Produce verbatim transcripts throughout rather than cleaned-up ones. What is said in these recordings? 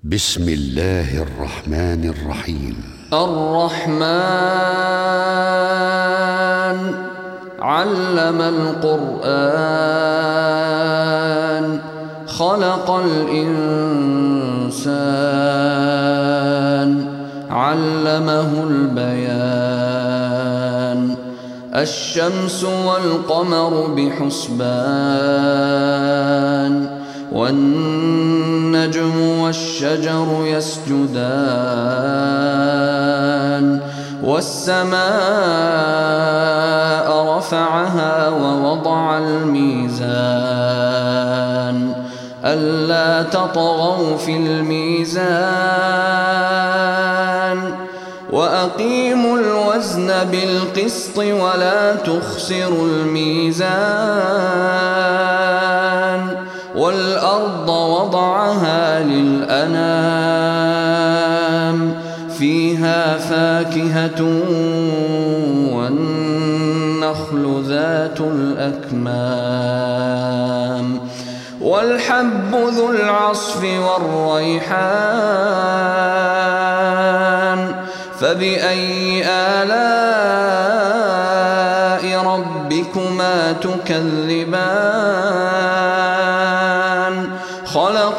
بسم الله الرحمن الرحيم. الرحمن علم القرآن خلق الإنسان علمه البيان الشمس والقمر بحسبان والنجم والشجر يسجدان والسماء رفعها ووضع الميزان ألا تطغوا في الميزان وأقيموا الوزن بالقسط ولا تخسروا الميزان والأرض وضعها للأنام فيها فاكهة والنخل ذات الأكمام والحب ذو العصف والريحان فبأي آلاء ربكما تكذبان خلق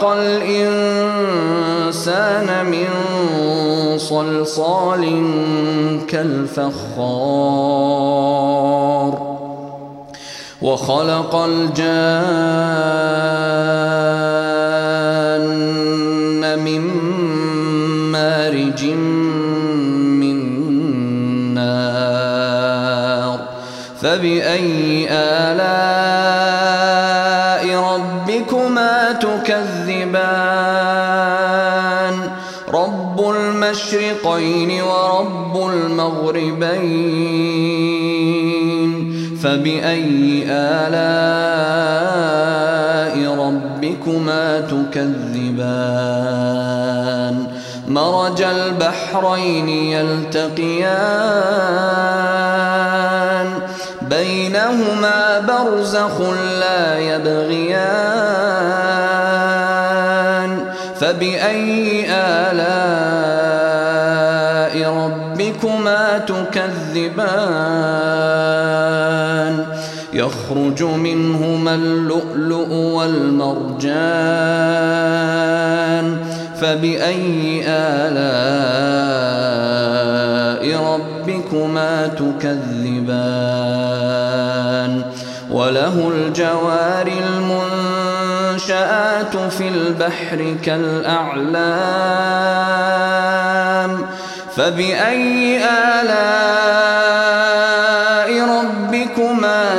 الإنسان من صلصال كالفخار وخلق الجان من مارج من نار فبأي آلاء ربكما تكذبان رب المشرقين ورب المغربين فبأي آلاء ربكما تكذبان مرج البحرين يلتقيان بينهما برزخ لا يبغيان فبأي آلاء ربكما تكذبان يخرج منهما اللؤلؤ والمرجان فبأي آلاء ربكما تكذبان وله الجوار المنشآت في البحر كالأعلام فبأي آلاء ربكما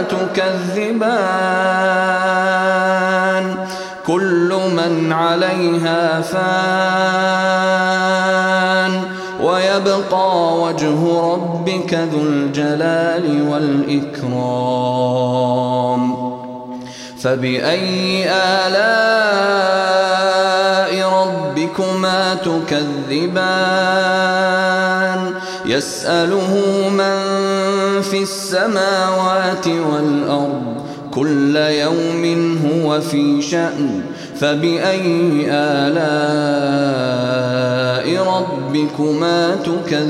تكذبان كل من عليها فان ويبقى وجه ربك ذو الجلال والإكرام فبأي آلاء ربكما تكذبان يسأله من في السماوات والأرض كل يوم هو في شأن فبأي آلاء ربكما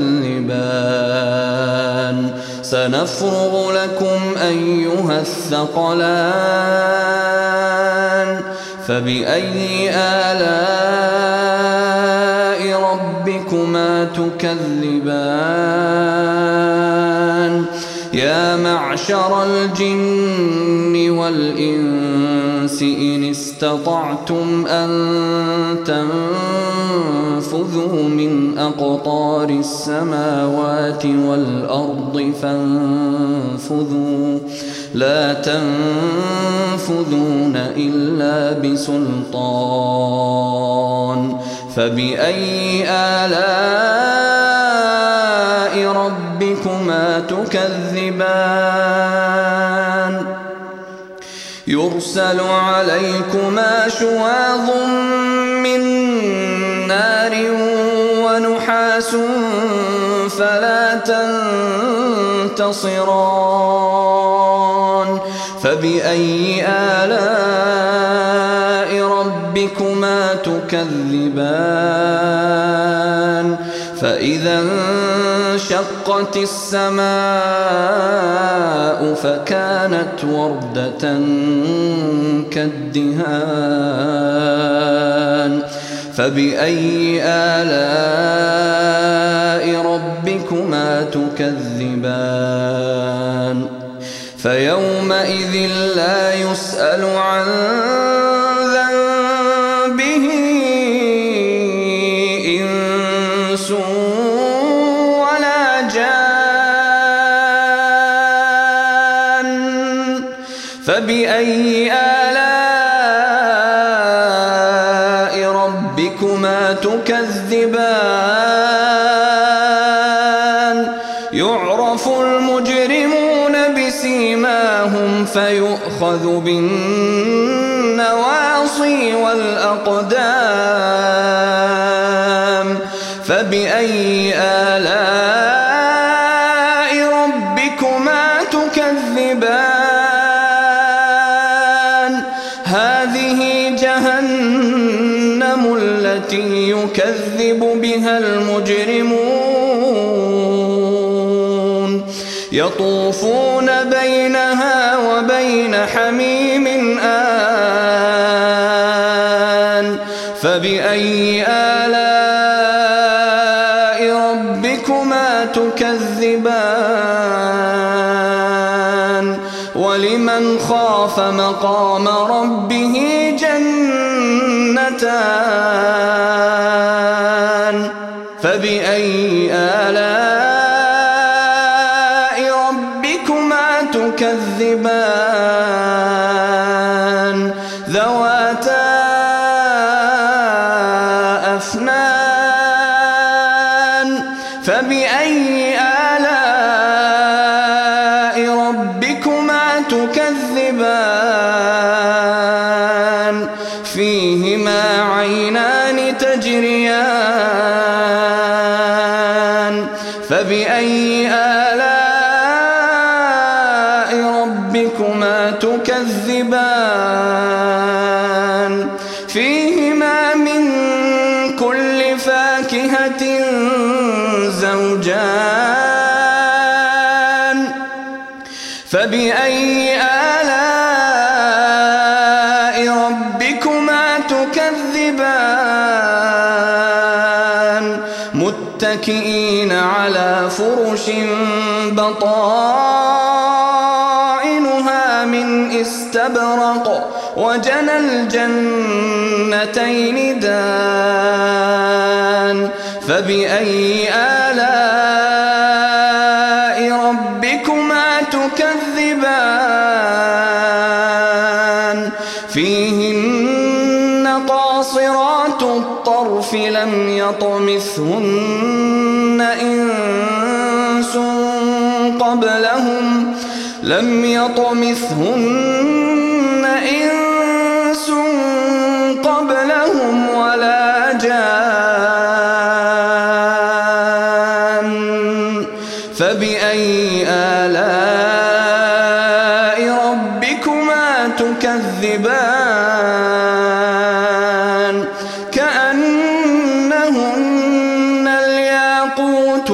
تكذبان سنفرغ لكم أيها الثقلان فبأي آلاء ربكما تكذبان يا معشر الجن والإنس إن استطعتم أن تنفذوا من أقطار السماوات والأرض فانفذوا لا تنفذون إلا بسلطان فبأي آلاء ربكما تكذبان يرسل عليكما شواظ من نار ونحاس فلا تنتصران فبأي آلاء ربكما تكذبان تكذبان فإذا انشقت السماء فكانت وردة كالدهان فبأي آلاء ربكما تكذبان فيومئذ لا يسأل عن ذنبه إنس ولا جان فبأي آلاء ربكما تكذبان يعرف المجرمون بسيماهم فيؤخذ بالنواصي والأقدام فبأي آلاء ربكما تكذبان هذه جهنم التي يكذب بها المجرمون يطوفون بينها وبين حميم آن فبأي آلاء ربكما تكذبان ولمن خاف مقام ربه جنتان فبأي آلاء ربكما تكذبان ذواتا أفنان فبأي آلاء ربكما تكذبان فيهما عينان تجريان فبأي آلاء ربكما تكذبان فيهما من كل فاكهة زوجان فبأي آلاء ربكما تكذبان متكئين على فرش بطائنها من استبرق وجنى الجنتين دان فبأي آلاء ربكما تكذبان فيهن قاصرات الطرف لم يطمثهن إنس قبلهم لم يطمثهن إنس قبلهم ولا جان فبأي آلاء ربكما تكذبان كأنهن الياقوت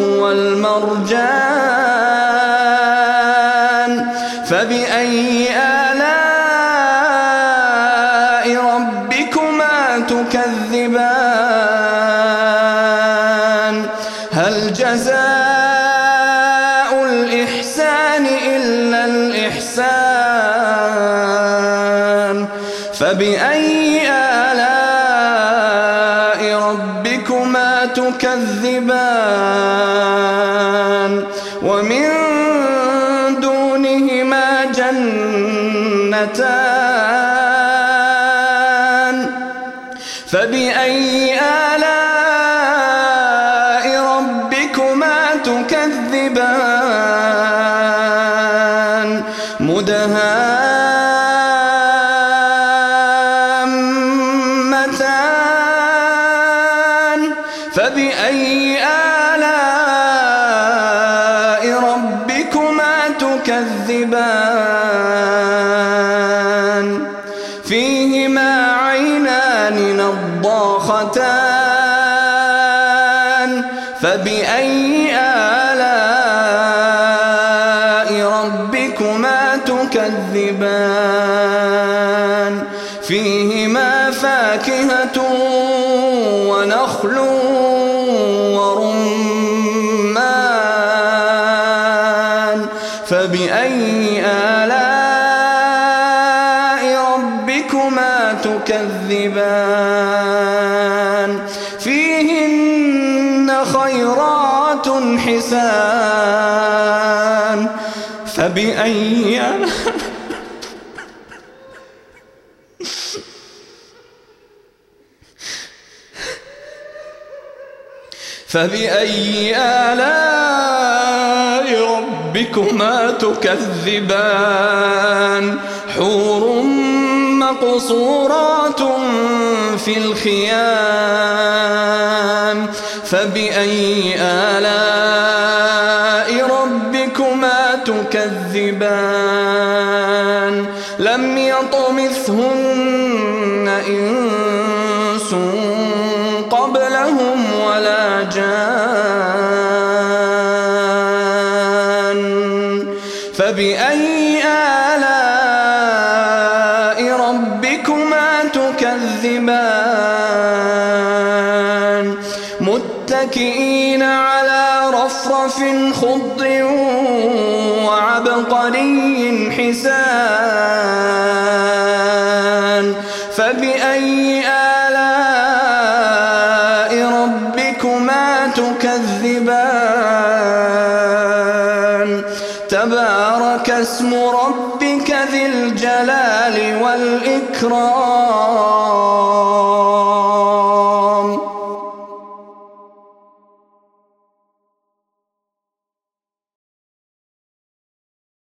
والمرجان فبأي آلاء ربكما تكذبان هل جزاء الإحسان إلا الإحسان فبأي آلاء ربكما تكذبان ومن دونهما جنتان فبأي آلاء ربكما تكذبان مدهامتان فبأي آلاء ربكما تكذبان فيهما عينان نضاختان ونخل ورمان فبأي آلاء ربكما تكذبان فيهن خيرات حسان فبأي آلاء فبأي آلاء ربكما تكذبان حور مقصورات في الخيام فبأي آلاء ربكما تكذبان لم يطمثهن إنس قبلهم ولا جان فبأي آلاء ربكما تكذبان متكئين على رفرف خضر وعبقري حسان فبأي آلاء ربكما تكذبان تبارك اسم ربك ذي الجلال والإكرام